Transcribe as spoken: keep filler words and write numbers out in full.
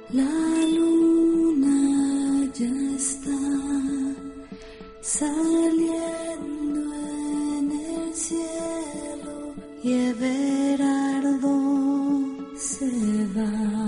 La luna ya está saliendo en el cielo y Everardo se va.